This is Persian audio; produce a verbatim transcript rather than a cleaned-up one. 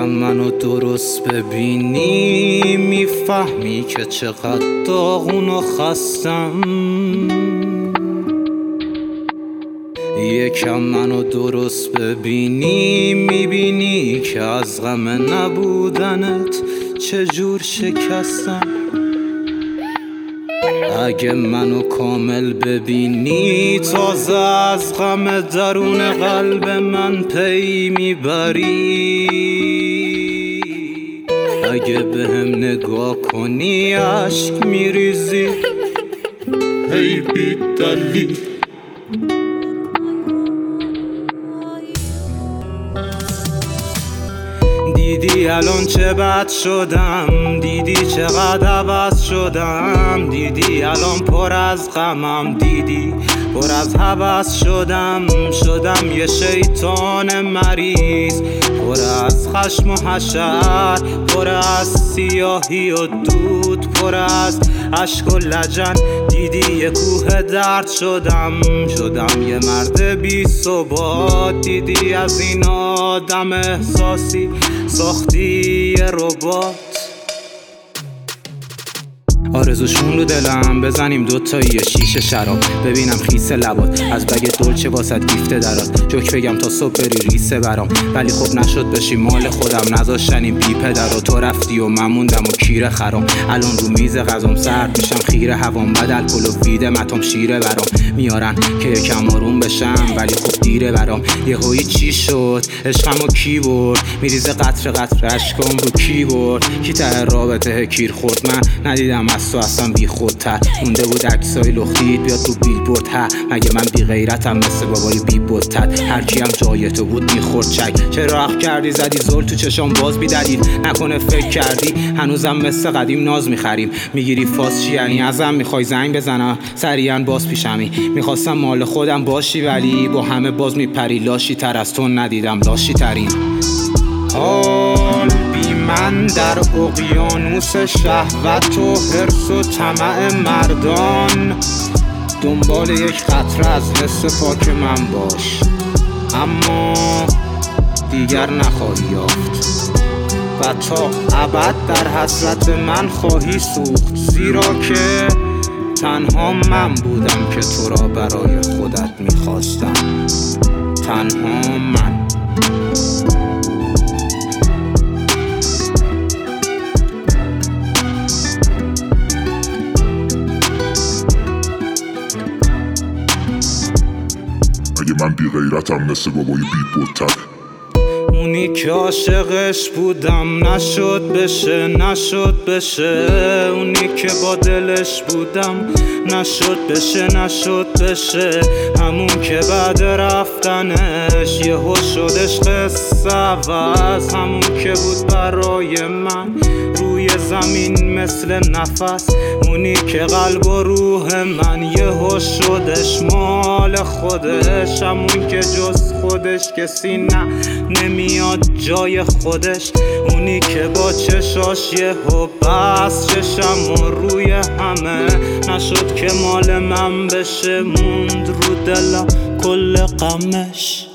منو درست ببینی میفهمی که چقدر داغون و خستم. یکم منو درست ببینی میبینی که از غم نبودنت چجور شکستم. اگه منو کامل ببینی تازه از غم درون قلب من پی میبری. اگه بهم نگاه کنی عشق میریزی هی بی دلیل. دیدی الان چه بد شدم، دیدی چقدر عوض شدم، دیدی الان پر از غمم، دیدی پر از هوس شدم. شدم یه شیطان مریض پر از خشم و حشر، پر از سیاهی و دود، پر از عشق و لجن. دیدی یه کوه درد شدم، شدم یه مرد بی ثبات. دیدی از این آدم احساسی ساختی یه ربات. آرزوشون رو دلم بزنیم دوتایی یه شیشه شراب، ببینم خیس لبات از بگ دلچه واسد گیفته درات. جوک بگم تا صبح بری ریسه برام، ولی خب نشد بشی مال خودم. نذاشتنیم بی پدر و تو رفتی و من موندم و کیره خرام. الان رو میز غذام سرد میشم خیره هوام، بد الکل و ویده متام شیره برام. میارن که یکم آروم بشم ولی خب دیره برام. یهویی چی شد عشقمو کی برد، میریزه قطر قطر اشکام رو کی برد. کی ته رابطه کیر خورد من ندیدم از تو اصلا بی خودتر. مونده بود عکسای لختید بیاد رو بیلبورد. ها مگه من بی غیرتم مثل بابای بی بودتت. هر کیم جای تو بود میخورد چک. چرا اخ کردی زدی زل تو چشام باز بی دلیل. نکنه فکر کردی هنوزم مثل قدیم ناز میخریم. میگیری فاس چی یعنی ازم میخوای زنگ بزنم سریعا باز پیشمی. میخواستم مال خودم باشی ولی با همه باز میپری. لاشی تر از تو ندیدم لاشی ترین. حال بی من در اقیانوس شهوت و حرص و طمع مردان. دنبال یک قطره از حس پاک من باش، اما دیگر نخواهی یافت و تا ابد در حسرت من خواهی سوخت. زیرا که تنها من بودم که تو را برای خودت میخواستم، تنها من. اگه من بی غیرتم مثل بابای بی بودتر. اونی که عاشقش بودم نشد بشه، نشد بشه. اونی که با دلش بودم نشد بشه، نشد بشه. همون که بعد رفتنش یهو شدش قصه عوض. همون که بود برای من روی زمین مثل نفس. اونی که قلب و روح من یهو شدش مال خودش. همون که جز خودش کسی نه نمیاد جای خودش. اونی که با چشاش یهو بس چشم و روی همه. نشد که مال من بشه، موند رو دلم کل غمش.